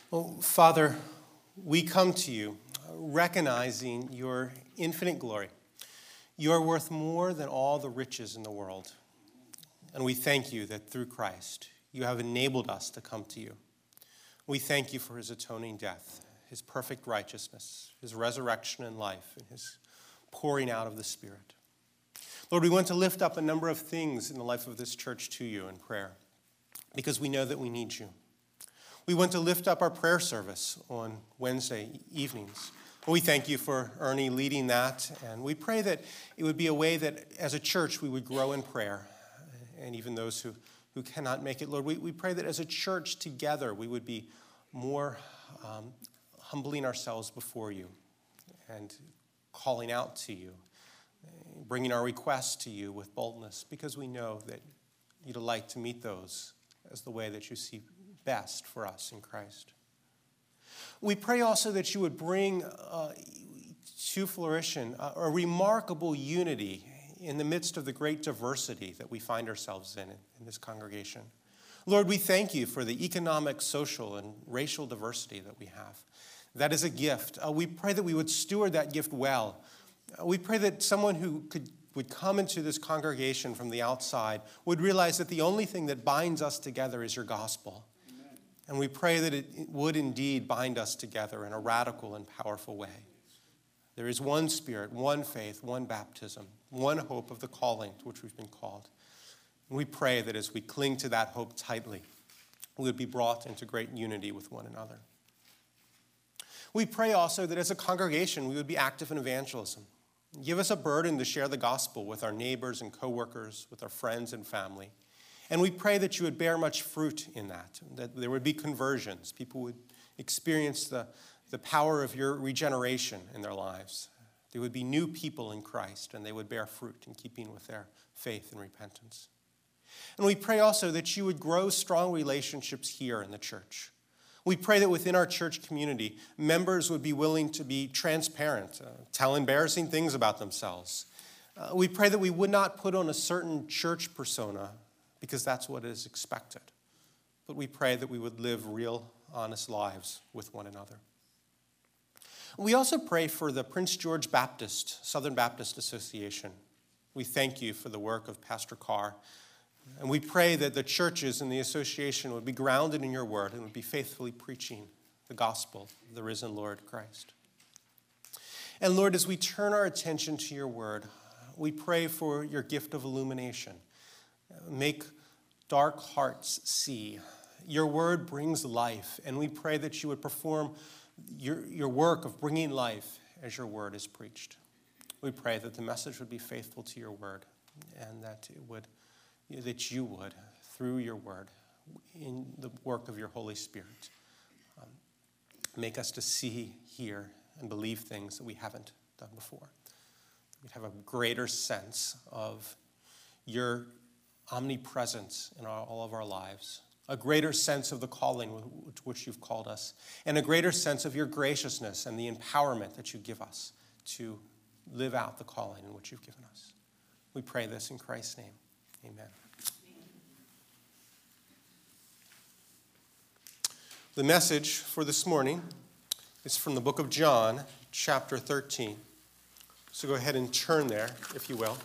Well, Father, we come to you recognizing your infinite glory. You are worth more than all the riches in the world. And we thank you that through Christ, you have enabled us to come to you. We thank you for his atoning death, his perfect righteousness, his resurrection and life, and his pouring out of the Spirit. Lord, we want to lift up a number of things in the life of this church to you in prayer, because we know that we need you. We want to lift up our prayer service on Wednesday evenings. We thank you for Ernie leading that, and we pray that it would be a way that as a church we would grow in prayer, and even those who cannot make it. Lord, we pray that as a church together we would be more humbling ourselves before you and calling out to you, bringing our requests to you with boldness, because we know that you delight to meet those as the way that you see best for us in Christ. We pray also that you would bring to fruition a remarkable unity in the midst of the great diversity that we find ourselves in this congregation. Lord, we thank you for the economic, social, and racial diversity that we have. That is a gift. We pray that we would steward that gift well. We pray that someone who would come into this congregation from the outside would realize that the only thing that binds us together is your gospel. Amen. And we pray that it would indeed bind us together in a radical and powerful way. There is one Spirit, one faith, one baptism, one hope of the calling to which we've been called. And we pray that as we cling to that hope tightly, we would be brought into great unity with one another. We pray also that as a congregation, we would be active in evangelism. Give us a burden to share the gospel with our neighbors and coworkers, with our friends and family. And we pray that you would bear much fruit in that there would be conversions. People would experience the power of your regeneration in their lives. There would be new people in Christ, and they would bear fruit in keeping with their faith and repentance. And we pray also that you would grow strong relationships here in the church. We pray that within our church community, members would be willing to be transparent, tell embarrassing things about themselves. We pray that we would not put on a certain church persona because that's what is expected. But we pray that we would live real, honest lives with one another. We also pray for the Prince George Baptist, Southern Baptist Association. We thank you for the work of Pastor Carr. And we pray that the churches and the association would be grounded in your word and would be faithfully preaching the gospel of the risen Lord Christ. And Lord, as we turn our attention to your word, we pray for your gift of illumination. Make dark hearts see. Your word brings life, and we pray that you would perform your work of bringing life as your word is preached. We pray that the message would be faithful to your word, and that you would, through your word, in the work of your Holy Spirit, make us to see, hear, and believe things that we haven't done before. We'd have a greater sense of your omnipresence in all of our lives, a greater sense of the calling to which you've called us, and a greater sense of your graciousness and the empowerment that you give us to live out the calling in which you've given us. We pray this in Christ's name. Amen. The message for this morning is from the book of John, chapter 13. So go ahead and turn there, if you will.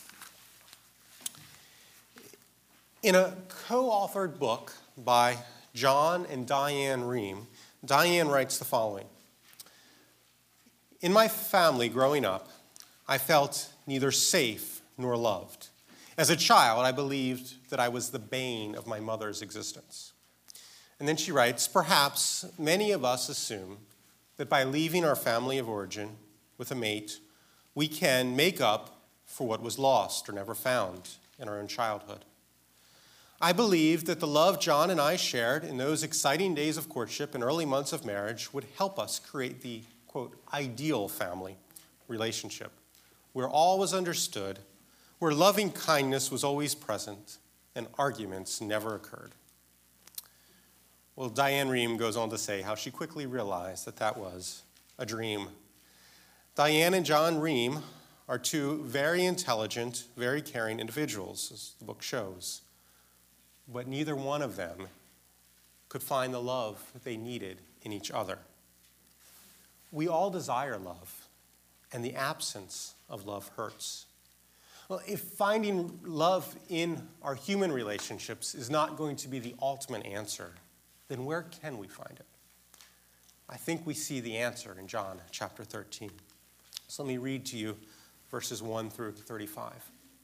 In a co-authored book by John and Diane Rehm, Diane writes the following. In my family growing up, I felt neither safe nor loved. As a child, I believed that I was the bane of my mother's existence. And then she writes, perhaps many of us assume that by leaving our family of origin with a mate, we can make up for what was lost or never found in our own childhood. I believed that the love John and I shared in those exciting days of courtship and early months of marriage would help us create the, quote, ideal family relationship, where all was understood, where loving kindness was always present, and arguments never occurred. Well, Diane Rehm goes on to say how she quickly realized that that was a dream. Diane and John Rehm are two very intelligent, very caring individuals, as the book shows. But neither one of them could find the love that they needed in each other. We all desire love, and the absence of love hurts. Well, if finding love in our human relationships is not going to be the ultimate answer, then where can we find it? I think we see the answer in John chapter 13. So let me read to you verses 1 through 35.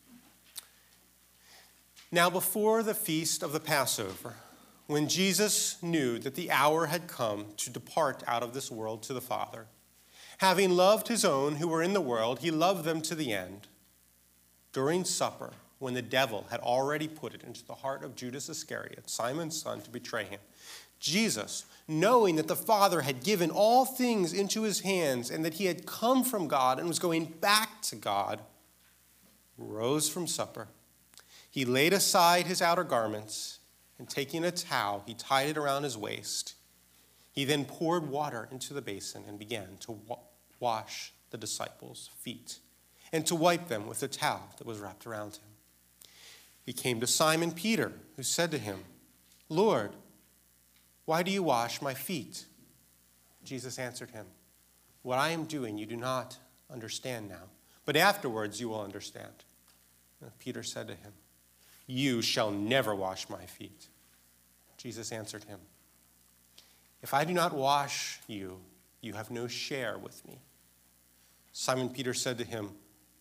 Now before the feast of the Passover, when Jesus knew that the hour had come to depart out of this world to the Father, having loved his own who were in the world, he loved them to the end. During supper, when the devil had already put it into the heart of Judas Iscariot, Simon's son, to betray him, Jesus, knowing that the Father had given all things into his hands and that he had come from God and was going back to God, rose from supper. He laid aside his outer garments, and taking a towel, he tied it around his waist. He then poured water into the basin and began to wash the disciples' feet and to wipe them with the towel that was wrapped around him. He came to Simon Peter, who said to him, "Lord, why do you wash my feet?" Jesus answered him, "What I am doing you do not understand now, but afterwards you will understand." And Peter said to him, "You shall never wash my feet." Jesus answered him, "If I do not wash you, you have no share with me." Peter said to him,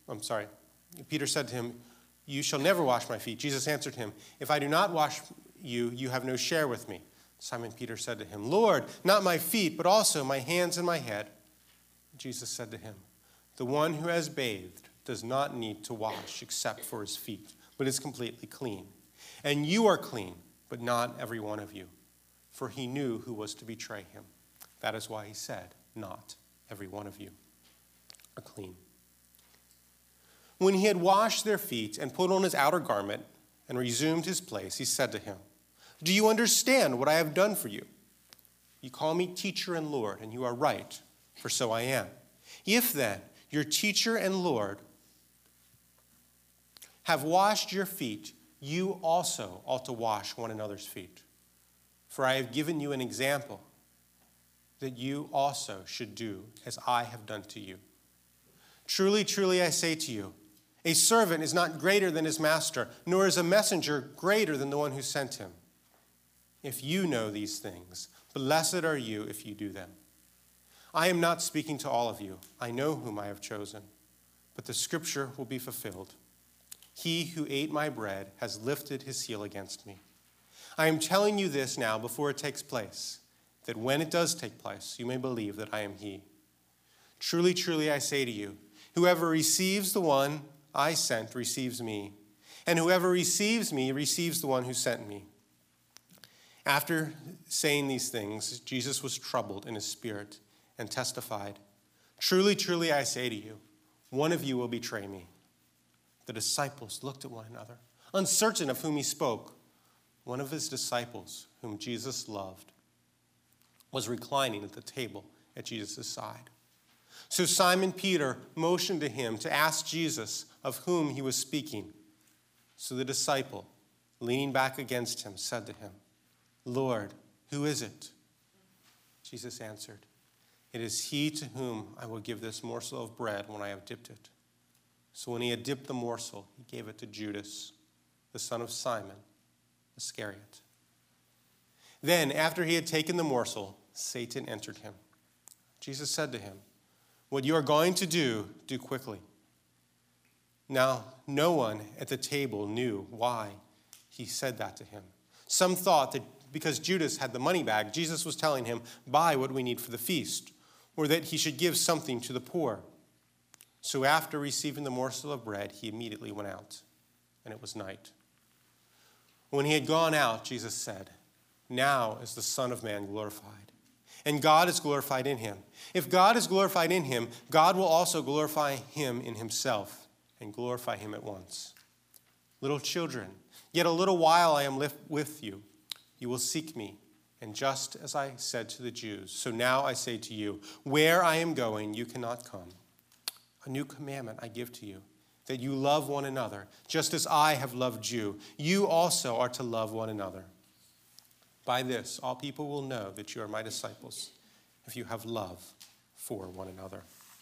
"You shall never wash my feet." Jesus answered him, "If I do not wash you, you have no share with me." Simon Peter said to him, "Lord, not my feet, but also my hands and my head." Jesus said to him, "The one who has bathed does not need to wash except for his feet, but is completely clean. And you are clean, but not every one of you." For he knew who was to betray him. That is why he said, "Not every one of you are clean." When he had washed their feet and put on his outer garment and resumed his place, he said to him, "Do you understand what I have done for you? You call me teacher and Lord, and you are right, for so I am. If then your teacher and Lord have washed your feet, you also ought to wash one another's feet. For I have given you an example that you also should do as I have done to you. Truly, truly, I say to you, a servant is not greater than his master, nor is a messenger greater than the one who sent him. If you know these things, blessed are you if you do them. I am not speaking to all of you. I know whom I have chosen, but the scripture will be fulfilled. He who ate my bread has lifted his heel against me. I am telling you this now before it takes place, that when it does take place, you may believe that I am he. Truly, truly, I say to you, whoever receives the one I sent receives me, and whoever receives me receives the one who sent me." After saying these things, Jesus was troubled in his spirit and testified, "Truly, truly, I say to you, one of you will betray me." The disciples looked at one another, uncertain of whom he spoke. One of his disciples, whom Jesus loved, was reclining at the table at Jesus' side. So Simon Peter motioned to him to ask Jesus of whom he was speaking. So the disciple, leaning back against him, said to him, "Lord, who is it?" Jesus answered, "It is he to whom I will give this morsel of bread when I have dipped it." So when he had dipped the morsel, he gave it to Judas, the son of Simon Iscariot. Then, after he had taken the morsel, Satan entered him. Jesus said to him, "What you are going to do, do quickly." Now, no one at the table knew why he said that to him. Some thought that because Judas had the money bag, Jesus was telling him, "Buy what we need for the feast," or that he should give something to the poor. So after receiving the morsel of bread, he immediately went out, and it was night. When he had gone out, Jesus said, "Now is the Son of Man glorified, and God is glorified in him. If God is glorified in him, God will also glorify him in himself and glorify him at once. Little children, yet a little while I am with you. You will seek me, and just as I said to the Jews, so now I say to you, where I am going, you cannot come. A new commandment I give to you, that you love one another, just as I have loved you. You also are to love one another. By this, all people will know that you are my disciples, if you have love for one another.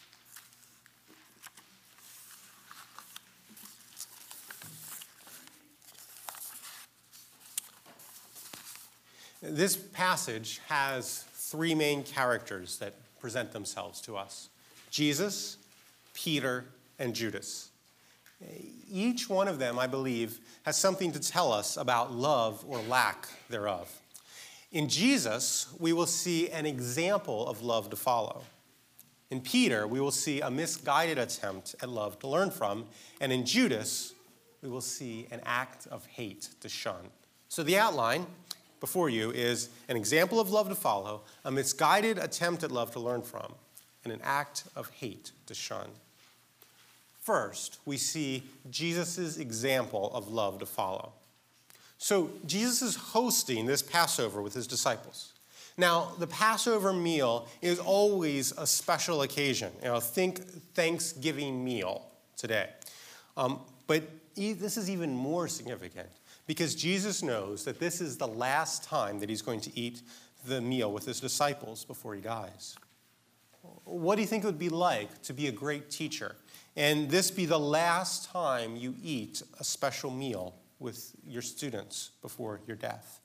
This passage has three main characters that present themselves to us: Jesus, Peter, and Judas. Each one of them, I believe, has something to tell us about love or lack thereof. In Jesus, we will see an example of love to follow. In Peter, we will see a misguided attempt at love to learn from. And in Judas, we will see an act of hate to shun. So the outline before you is an example of love to follow, a misguided attempt at love to learn from, and an act of hate to shun. First, we see Jesus' example of love to follow. So Jesus is hosting this Passover with his disciples. Now, the Passover meal is always a special occasion. Think Thanksgiving meal today. But this is even more significant because Jesus knows that this is the last time that he's going to eat the meal with his disciples before he dies. What do you think it would be like to be a great teacher and this be the last time you eat a special meal with your students before your death?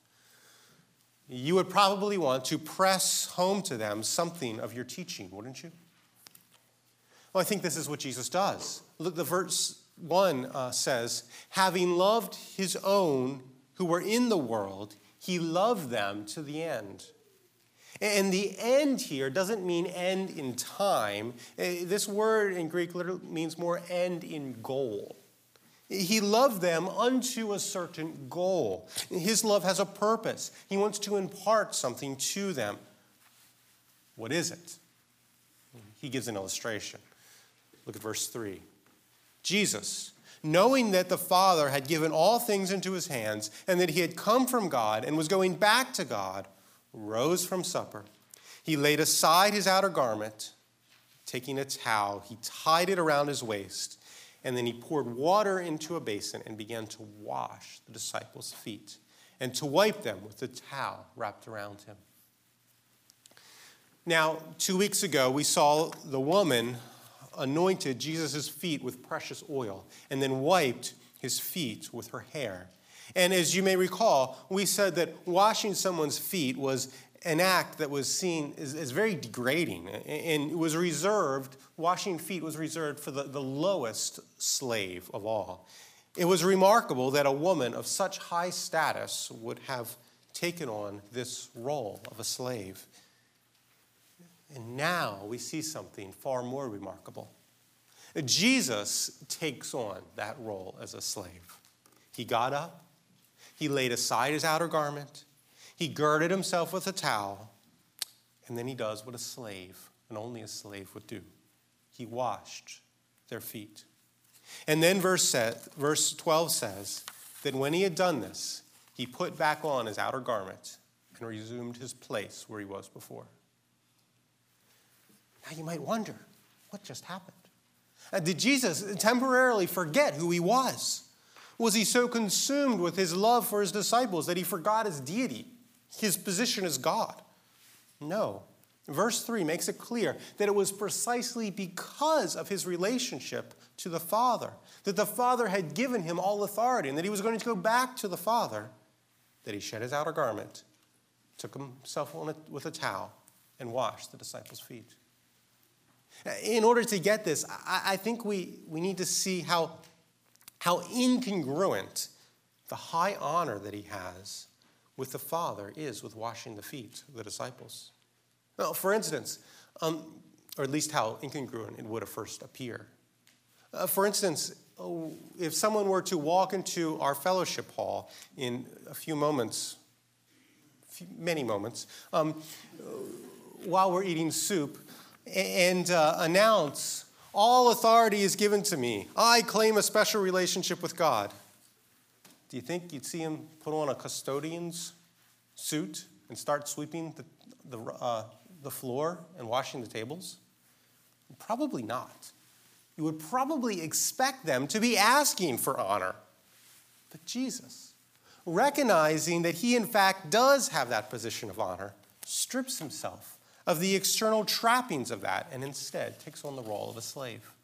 You would probably want to press home to them something of your teaching, wouldn't you? Well, I think this is what Jesus does. Look, the verse 1 says, having loved his own who were in the world, he loved them to the end. And the end here doesn't mean end in time. This word in Greek literally means more end in goal. He loved them unto a certain goal. His love has a purpose. He wants to impart something to them. What is it? He gives an illustration. Look at verse 3. Jesus, knowing that the Father had given all things into his hands, and that he had come from God and was going back to God, rose from supper. He laid aside his outer garment. Taking a towel, he tied it around his waist, and then he poured water into a basin and began to wash the disciples' feet and to wipe them with the towel wrapped around him. Now, 2 weeks ago, we saw the woman anointed Jesus' feet with precious oil and then wiped his feet with her hair. And as you may recall, we said that washing someone's feet was an act that was seen as very degrading, and it was reserved, washing feet was reserved for the lowest slave of all. It was remarkable that a woman of such high status would have taken on this role of a slave. And now we see something far more remarkable. Jesus takes on that role as a slave. He got up. He laid aside his outer garment. He girded himself with a towel. And then he does what a slave, and only a slave, would do. He washed their feet. And then verse 12 says that when he had done this, he put back on his outer garment and resumed his place where he was before. Now you might wonder, what just happened? Did Jesus temporarily forget who he was? Was he so consumed with his love for his disciples that he forgot his deity, his position as God? No. Verse 3 makes it clear that it was precisely because of his relationship to the Father, that the Father had given him all authority and that he was going to go back to the Father, that he shed his outer garment, took himself on with a towel, and washed the disciples' feet. In order to get this, I think we need to see how incongruent the high honor that he has with the Father is with washing the feet of the disciples. Well, for instance, or at least how incongruent it would have first appear. For instance, if someone were to walk into our fellowship hall in many moments, while we're eating soup, and announce, all authority is given to me. I claim a special relationship with God. Do you think you'd see him put on a custodian's suit and start sweeping the floor and washing the tables? Probably not. You would probably expect them to be asking for honor. But Jesus, recognizing that he in fact does have that position of honor, strips himself of the external trappings of that, and instead takes on the role of a slave.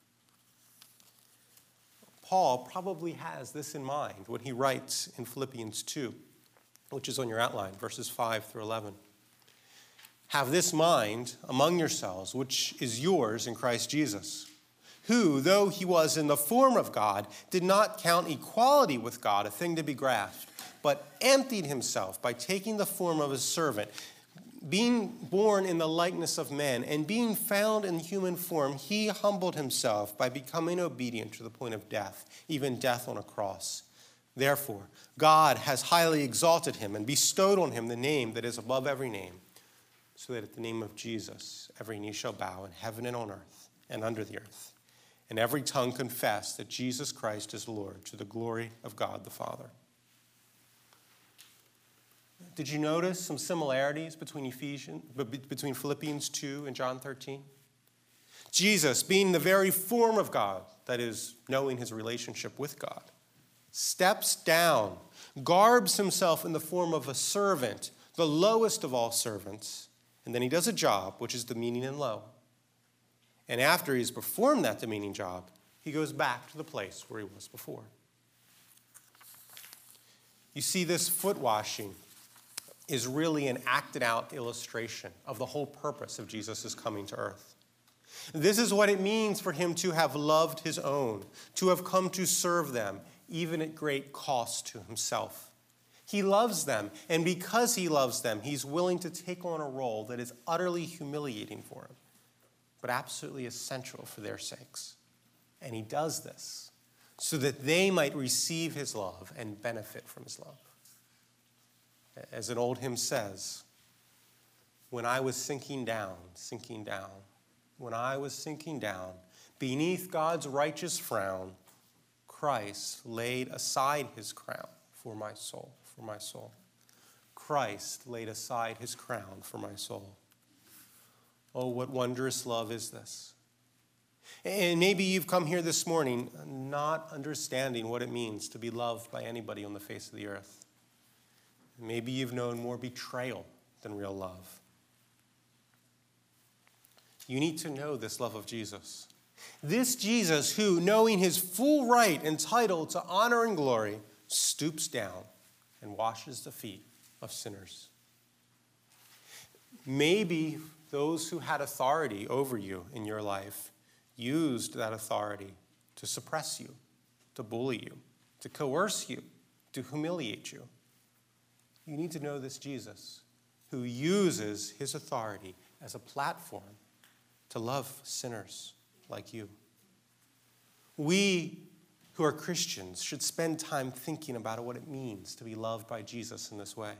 Paul probably has this in mind when he writes in Philippians 2, which is on your outline, verses 5 through 11. Have this mind among yourselves, which is yours in Christ Jesus, who, though he was in the form of God, did not count equality with God a thing to be grasped, but emptied himself by taking the form of a servant, being born in the likeness of men, and being found in human form, he humbled himself by becoming obedient to the point of death, even death on a cross. Therefore, God has highly exalted him and bestowed on him the name that is above every name, so that at the name of Jesus every knee shall bow in heaven and on earth and under the earth, and every tongue confess that Jesus Christ is Lord, to the glory of God the Father. Did you notice some similarities between Philippians 2 and John 13? Jesus, being the very form of God, that is, knowing his relationship with God, steps down, garbs himself in the form of a servant, the lowest of all servants, and then he does a job, which is demeaning and low. And after he's performed that demeaning job, he goes back to the place where he was before. You see, this foot washing is really an acted out illustration of the whole purpose of Jesus' coming to earth. This is what it means for him to have loved his own, to have come to serve them, even at great cost to himself. He loves them, and because he loves them, he's willing to take on a role that is utterly humiliating for him, but absolutely essential for their sakes. And he does this so that they might receive his love and benefit from his love. As an old hymn says, when I was sinking down, when I was sinking down, beneath God's righteous frown, Christ laid aside his crown for my soul, Christ laid aside his crown for my soul. Oh, what wondrous love is this? And maybe you've come here this morning not understanding what it means to be loved by anybody on the face of the earth. Maybe you've known more betrayal than real love. You need to know this love of Jesus. This Jesus who, knowing his full right and title to honor and glory, stoops down and washes the feet of sinners. Maybe those who had authority over you in your life used that authority to suppress you, to bully you, to coerce you, to humiliate you. You need to know this Jesus who uses his authority as a platform to love sinners like you. We who are Christians should spend time thinking about what it means to be loved by Jesus in this way.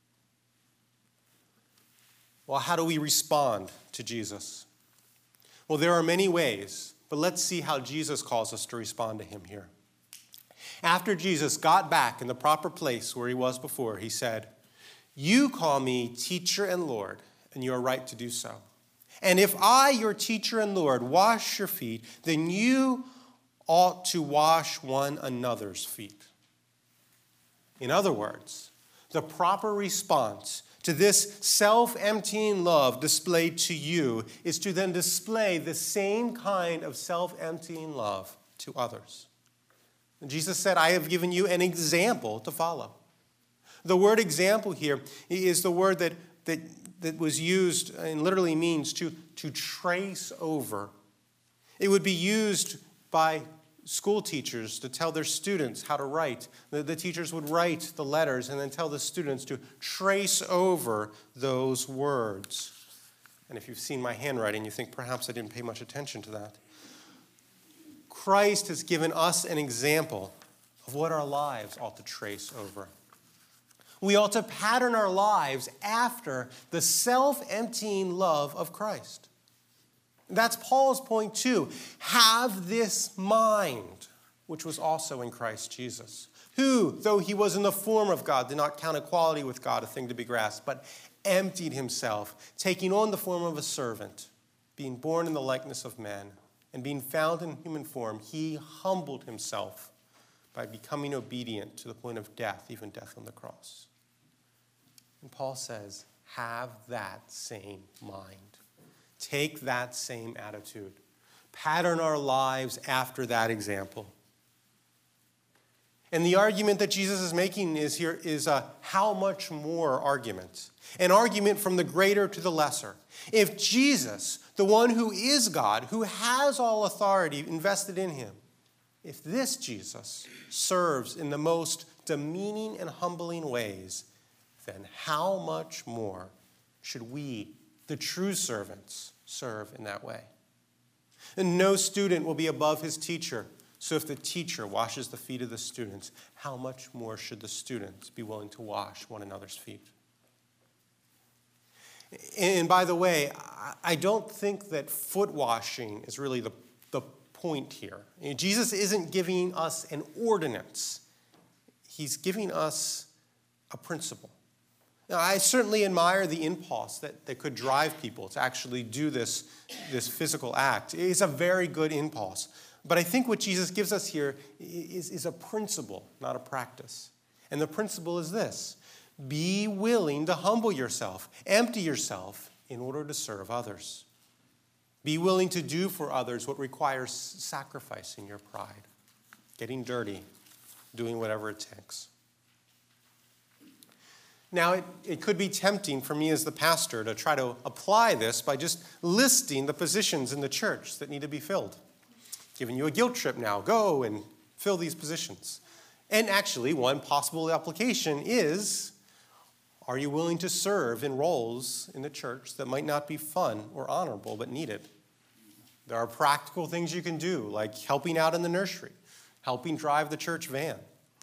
Well, how do we respond to Jesus? Well, there are many ways, but let's see how Jesus calls us to respond to him here. After Jesus got back in the proper place where he was before, he said, "You call me teacher and Lord, and you are right to do so. And if I, your teacher and Lord, wash your feet, then you ought to wash one another's feet." In other words, the proper response to this self-emptying love displayed to you is to then display the same kind of self-emptying love to others. And Jesus said, "I have given you an example to follow." The word example here is the word that was used and literally means to trace over. It would be used by school teachers to tell their students how to write. The teachers would write the letters and then tell the students to trace over those words. And if you've seen my handwriting, you think perhaps I didn't pay much attention to that. Christ has given us an example of what our lives ought to trace over. We ought to pattern our lives after the self-emptying love of Christ. That's Paul's point too. Have this mind, which was also in Christ Jesus, who, though he was in the form of God, did not count equality with God a thing to be grasped, but emptied himself, taking on the form of a servant, being born in the likeness of men, and being found in human form, he humbled himself by becoming obedient to the point of death, even death on the cross. And Paul says, have that same mind. Take that same attitude. Pattern our lives after that example. And the argument that Jesus is making is a how much more argument. An argument from the greater to the lesser. If Jesus, the one who is God, who has all authority invested in him, if this Jesus serves in the most demeaning and humbling ways, then how much more should we, the true servants, serve in that way? And no student will be above his teacher. So if the teacher washes the feet of the students, how much more should the students be willing to wash one another's feet? And by the way, I don't think that foot washing is really the point here. Jesus isn't giving us an ordinance. He's giving us a principle. Now, I certainly admire the impulse that could drive people to actually do this physical act. It's a very good impulse. But I think what Jesus gives us here is a principle, not a practice. And the principle is this: be willing to humble yourself, empty yourself in order to serve others. Be willing to do for others what requires sacrificing your pride, getting dirty, doing whatever it takes. Now, it could be tempting for me as the pastor to try to apply this by just listing the positions in the church that need to be filled. Giving you a guilt trip now. Go and fill these positions. And actually, one possible application is, are you willing to serve in roles in the church that might not be fun or honorable but needed? There are practical things you can do, like helping out in the nursery, helping drive the church van.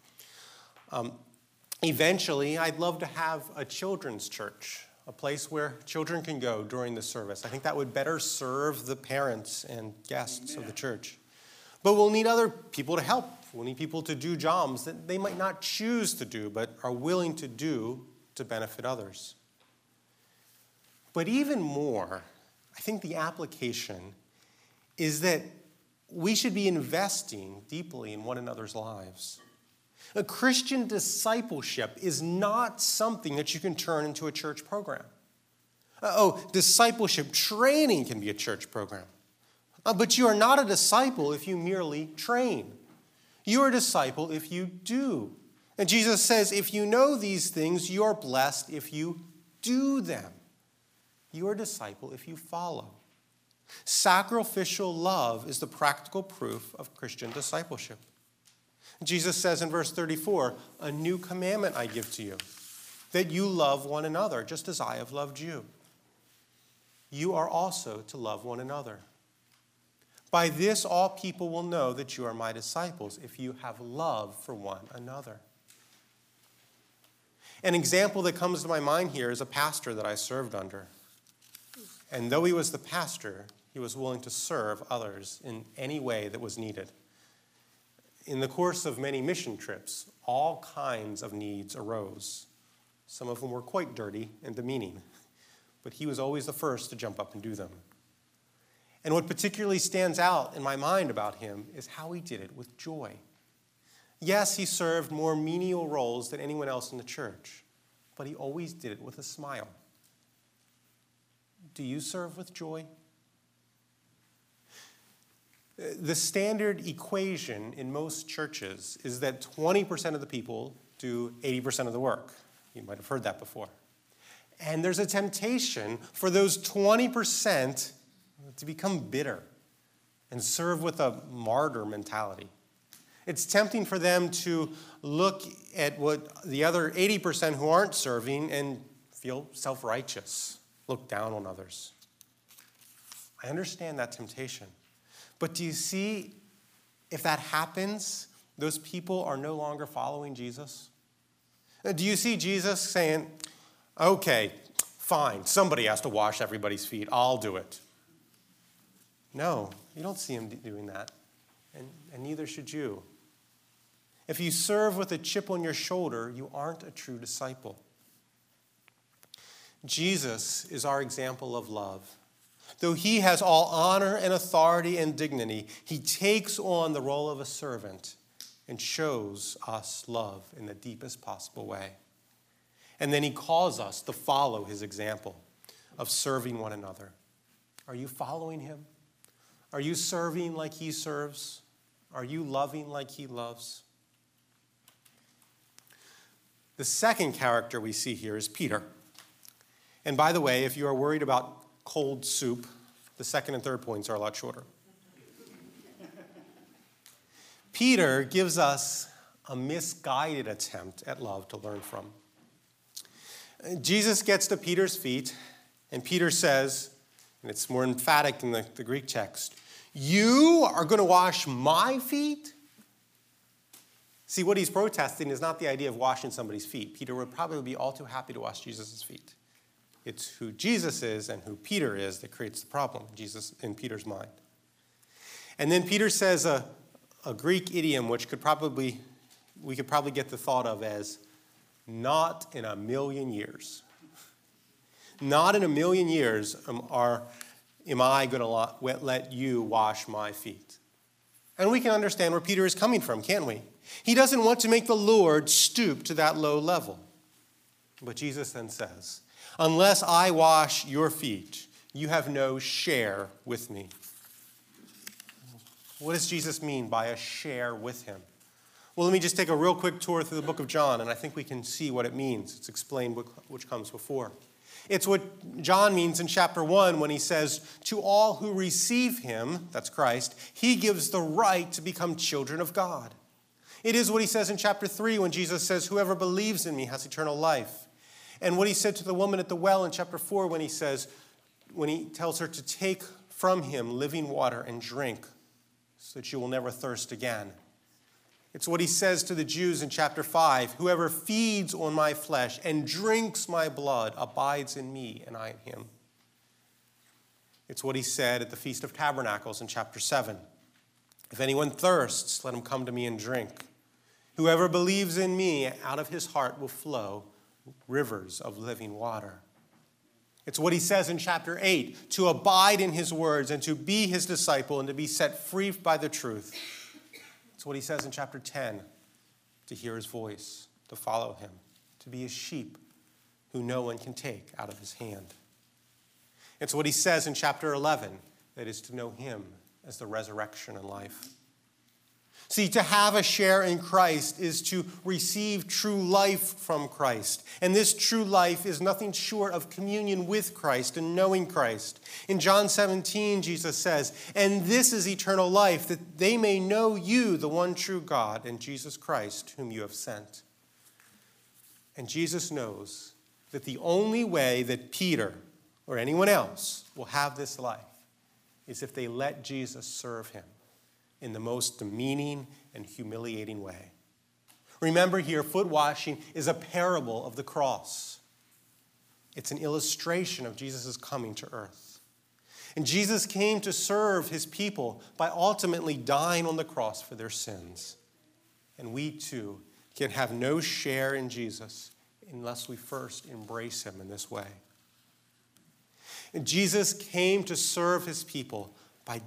Eventually, I'd love to have a children's church, a place where children can go during the service. I think that would better serve the parents and guests of the church. But we'll need other people to help. We'll need people to do jobs that they might not choose to do, but are willing to do to benefit others. But even more, I think the application is that we should be investing deeply in one another's lives. A Christian discipleship is not something that you can turn into a church program. Discipleship training can be a church program. But you are not a disciple if you merely train. You are a disciple if you do. And Jesus says, if you know these things, you are blessed if you do them. You are a disciple if you follow. Sacrificial love is the practical proof of Christian discipleship. Jesus says in verse 34, a new commandment I give to you, that you love one another, just as I have loved you. You are also to love one another. By this, all people will know that you are my disciples, if you have love for one another. An example that comes to my mind here is a pastor that I served under. And though he was the pastor, he was willing to serve others in any way that was needed. In the course of many mission trips, all kinds of needs arose. Some of them were quite dirty and demeaning, but he was always the first to jump up and do them. And what particularly stands out in my mind about him is how he did it with joy. Yes, he served more menial roles than anyone else in the church, but he always did it with a smile. Do you serve with joy? The standard equation in most churches is that 20% of the people do 80% of the work. You might have heard that before. And there's a temptation for those 20% to become bitter and serve with a martyr mentality. It's tempting for them to look at what the other 80% who aren't serving and feel self-righteous, look down on others. I understand that temptation. But do you see, if that happens, those people are no longer following Jesus? Do you see Jesus saying, okay, fine, somebody has to wash everybody's feet, I'll do it? No, you don't see him doing that, and neither should you. If you serve with a chip on your shoulder, you aren't a true disciple. Jesus is our example of love. Though he has all honor and authority and dignity, he takes on the role of a servant and shows us love in the deepest possible way. And then he calls us to follow his example of serving one another. Are you following him? Are you serving like he serves? Are you loving like he loves? The second character we see here is Peter. And by the way, if you are worried about cold soup, the second and third points are a lot shorter. Peter gives us a misguided attempt at love to learn from. Jesus gets to Peter's feet, and Peter says, and it's more emphatic in the Greek text, "You are going to wash my feet?" See, what he's protesting is not the idea of washing somebody's feet. Peter would probably be all too happy to wash Jesus' feet. It's who Jesus is and who Peter is that creates the problem in Peter's mind. And then Peter says a Greek idiom which we could probably get the thought of as, "Not in a million years." Not in a million years am I going to let you wash my feet. And we can understand where Peter is coming from, can't we? He doesn't want to make the Lord stoop to that low level. But Jesus then says, "Unless I wash your feet, you have no share with me." What does Jesus mean by a share with him? Well, let me just take a real quick tour through the book of John, and I think we can see what it means. It's explained which comes before. It's what John means in chapter 1 when he says, "To all who receive him," that's Christ, "he gives the right to become children of God." It is what he says in chapter 3 when Jesus says, "Whoever believes in me has eternal life." And what he said to the woman at the well in chapter 4 when he tells her to take from him living water and drink so that you will never thirst again. It's what he says to the Jews in chapter 5, "Whoever feeds on my flesh and drinks my blood abides in me and I in him." It's what he said at the Feast of Tabernacles in chapter 7. "If anyone thirsts, let him come to me and drink. Whoever believes in me, out of his heart will flow rivers of living water." It's what he says in chapter 8, to abide in his words and to be his disciple and to be set free by the truth. It's what he says in chapter 10, to hear his voice, to follow him, to be his sheep who no one can take out of his hand. It's what he says in chapter 11, that is to know him as the resurrection and life. See, to have a share in Christ is to receive true life from Christ. And this true life is nothing short of communion with Christ and knowing Christ. In John 17, Jesus says, "And this is eternal life, that they may know you, the one true God, and Jesus Christ, whom you have sent." And Jesus knows that the only way that Peter or anyone else will have this life is if they let Jesus serve him in the most demeaning and humiliating way. Remember here, foot washing is a parable of the cross. It's an illustration of Jesus' coming to earth. And Jesus came to serve his people by ultimately dying on the cross for their sins. And we too can have no share in Jesus unless we first embrace him in this way. And Jesus came to serve his people by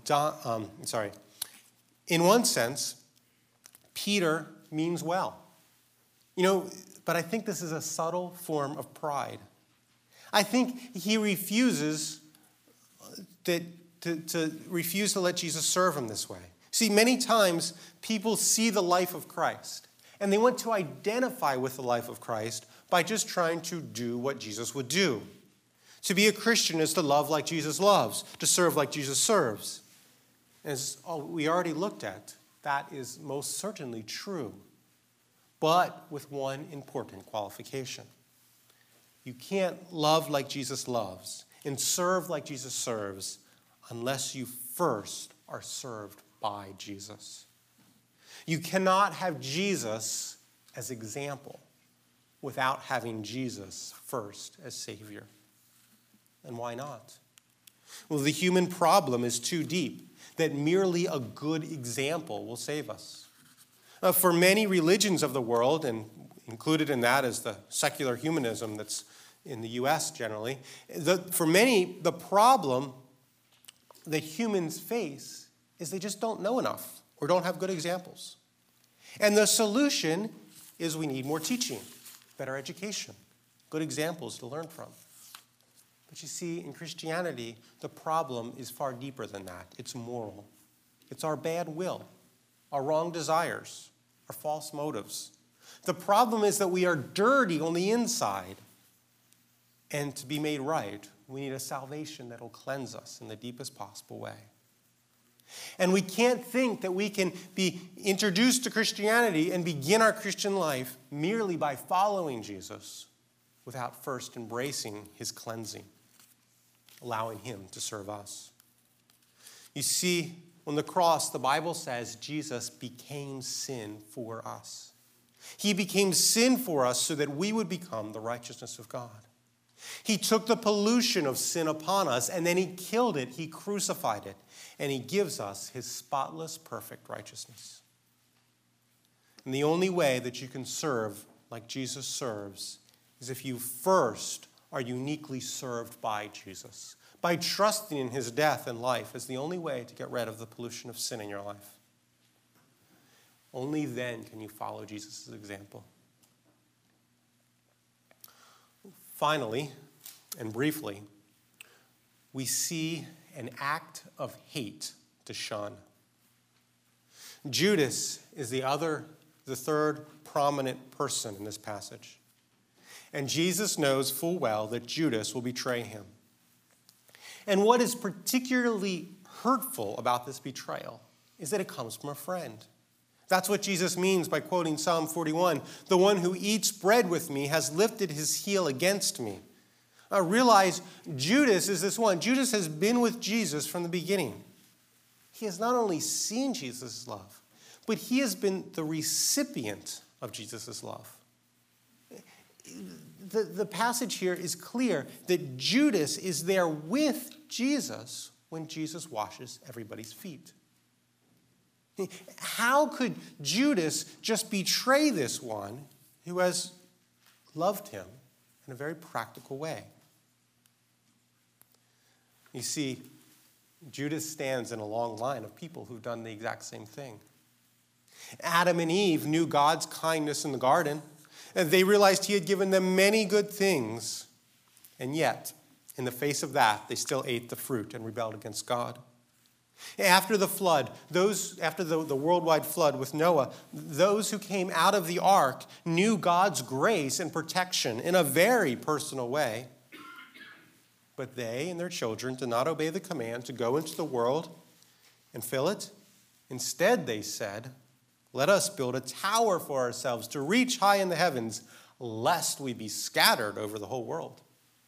in one sense, Peter means well. But I think this is a subtle form of pride. I think he refuses to let Jesus serve him this way. See, many times people see the life of Christ, and they want to identify with the life of Christ by just trying to do what Jesus would do. To be a Christian is to love like Jesus loves, to serve like Jesus serves. As we already looked at, that is most certainly true, but with one important qualification. You can't love like Jesus loves and serve like Jesus serves unless you first are served by Jesus. You cannot have Jesus as example without having Jesus first as Savior. And why not? Well, the human problem is too deep that merely a good example will save us. For many religions of the world, and included in that is the secular humanism that's in the U.S. generally, for many, the problem that humans face is they just don't know enough or don't have good examples. And the solution is we need more teaching, better education, good examples to learn from. But you see, in Christianity, the problem is far deeper than that. It's moral. It's our bad will, our wrong desires, our false motives. The problem is that we are dirty on the inside. And to be made right, we need a salvation that will cleanse us in the deepest possible way. And we can't think that we can be introduced to Christianity and begin our Christian life merely by following Jesus without first embracing his cleansing, allowing him to serve us. You see, on the cross, the Bible says Jesus became sin for us. He became sin for us so that we would become the righteousness of God. He took the pollution of sin upon us, and then he killed it, he crucified it, and he gives us his spotless, perfect righteousness. And the only way that you can serve like Jesus serves is if you first are uniquely served by Jesus, by trusting in his death and life as the only way to get rid of the pollution of sin in your life. Only then can you follow Jesus' example. Finally, and briefly, we see an act of hate to shun. Judas is the third prominent person in this passage. And Jesus knows full well that Judas will betray him. And what is particularly hurtful about this betrayal is that it comes from a friend. That's what Jesus means by quoting Psalm 41. The one who eats bread with me has lifted his heel against me. Now realize Judas is this one. Judas has been with Jesus from the beginning. He has not only seen Jesus' love, but he has been the recipient of Jesus' love. The passage here is clear that Judas is there with Jesus when Jesus washes everybody's feet. How could Judas just betray this one who has loved him in a very practical way? You see, Judas stands in a long line of people who've done the exact same thing. Adam and Eve knew God's kindness in the garden, and they realized he had given them many good things, and yet, in the face of that, they still ate the fruit and rebelled against God. After the flood, after the worldwide flood with Noah, those who came out of the ark knew God's grace and protection in a very personal way. But they and their children did not obey the command to go into the world and fill it. Instead, they said, "Let us build a tower for ourselves to reach high in the heavens, lest we be scattered over the whole world."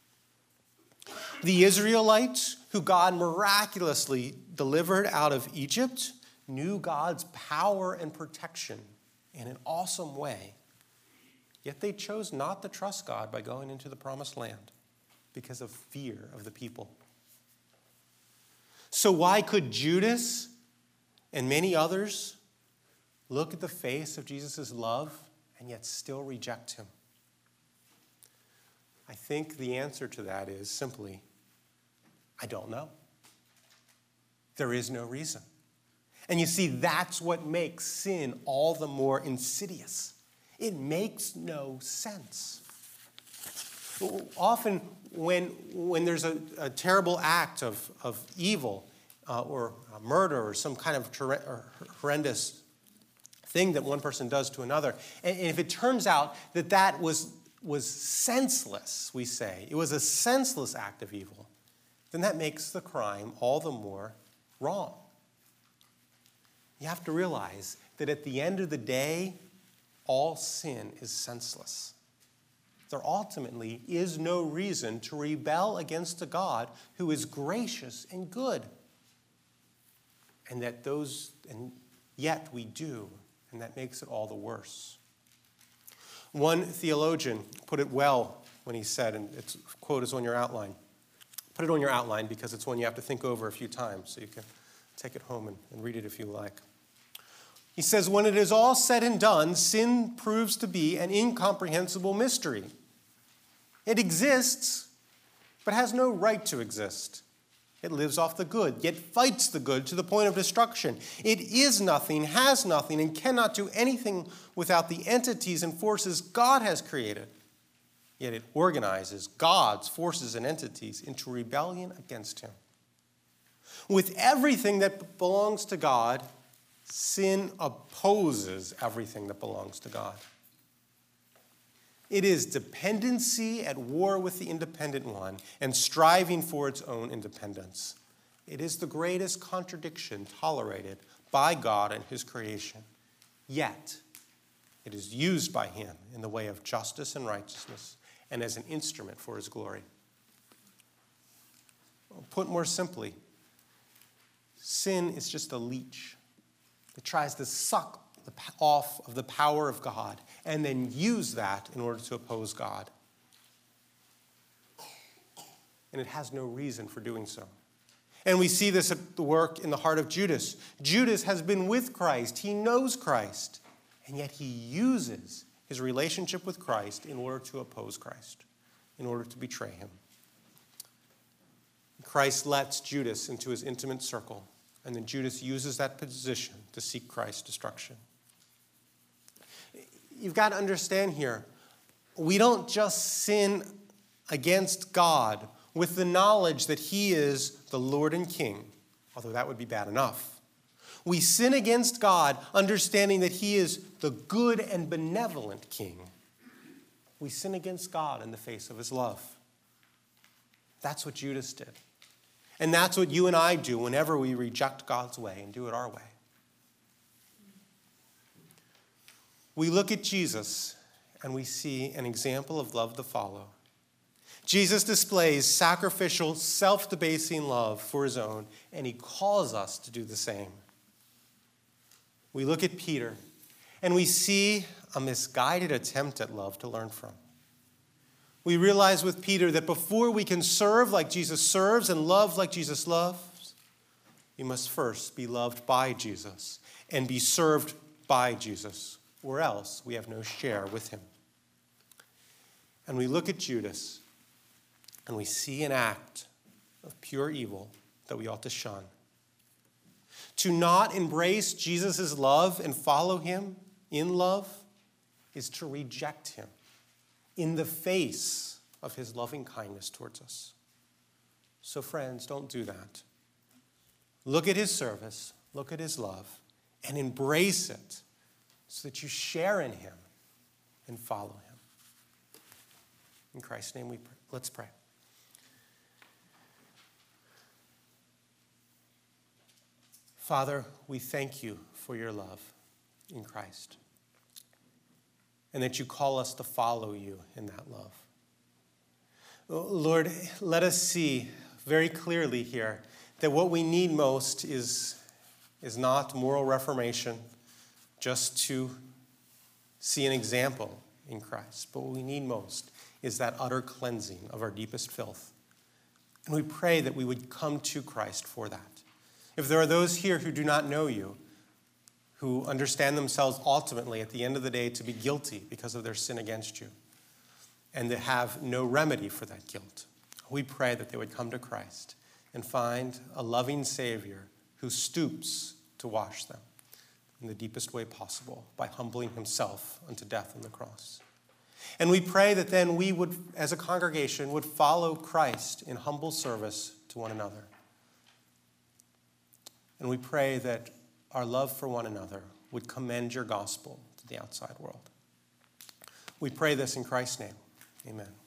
The Israelites, who God miraculously delivered out of Egypt, knew God's power and protection in an awesome way. Yet they chose not to trust God by going into the promised land because of fear of the people. So why could Judas and many others look at the face of Jesus' love and yet still reject him? I think the answer to that is simply, I don't know. There is no reason. And you see, that's what makes sin all the more insidious. It makes no sense. Often when there's a terrible act of evil or murder or some kind of horrendous thing that one person does to another, and if it turns out that that was senseless, we say, it was a senseless act of evil, then that makes the crime all the more wrong. You have to realize that at the end of the day, all sin is senseless. There ultimately is no reason to rebel against a God who is gracious and good. And yet we do, and that makes it all the worse. One theologian put it well when he said, and its quote is on your outline. Put it on your outline because it's one you have to think over a few times, so you can take it home and read it if you like. He says, when it is all said and done, sin proves to be an incomprehensible mystery. It exists, but has no right to exist. It lives off the good, yet fights the good to the point of destruction. It is nothing, has nothing, and cannot do anything without the entities and forces God has created. yet it organizes God's forces and entities into rebellion against him. With everything that belongs to God, sin opposes everything that belongs to God. It is dependency at war with the independent one and striving for its own independence. It is the greatest contradiction tolerated by God and his creation. Yet, it is used by him in the way of justice and righteousness and as an instrument for his glory. Put more simply, sin is just a leech. It tries to suck off of the power of God and then use that in order to oppose God. And it has no reason for doing so. And we see this at work in the heart of Judas. Judas has been with Christ. He knows Christ. And yet he uses his relationship with Christ in order to oppose Christ, in order to betray him. Christ lets Judas into his intimate circle, and then Judas uses that position to seek Christ's destruction. You've got to understand here, we don't just sin against God with the knowledge that he is the Lord and King, although that would be bad enough. We sin against God understanding that he is the good and benevolent King. We sin against God in the face of his love. That's what Judas did. And that's what you and I do whenever we reject God's way and do it our way. We look at Jesus and we see an example of love to follow. Jesus displays sacrificial, self-debasing love for his own, and he calls us to do the same. We look at Peter and we see a misguided attempt at love to learn from. We realize with Peter that before we can serve like Jesus serves and love like Jesus loves, we must first be loved by Jesus and be served by Jesus, or else we have no share with him. And we look at Judas and we see an act of pure evil that we ought to shun. To not embrace Jesus' love and follow him in love is to reject him in the face of his loving kindness towards us. So friends, don't do that. Look at his service, look at his love, and embrace it so that you share in him and follow him. In Christ's name we pray. Let's pray. Father, we thank you for your love in Christ, and that you call us to follow you in that love. Lord, let us see very clearly here that what we need most is not moral reformation, just to see an example in Christ. But what we need most is that utter cleansing of our deepest filth. And we pray that we would come to Christ for that. If there are those here who do not know you, who understand themselves ultimately at the end of the day to be guilty because of their sin against you, and that have no remedy for that guilt, we pray that they would come to Christ and find a loving Savior who stoops to wash them in the deepest way possible by humbling himself unto death on the cross. And we pray that then we would, as a congregation, would follow Christ in humble service to one another. And we pray that our love for one another would commend your gospel to the outside world. We pray this in Christ's name. Amen.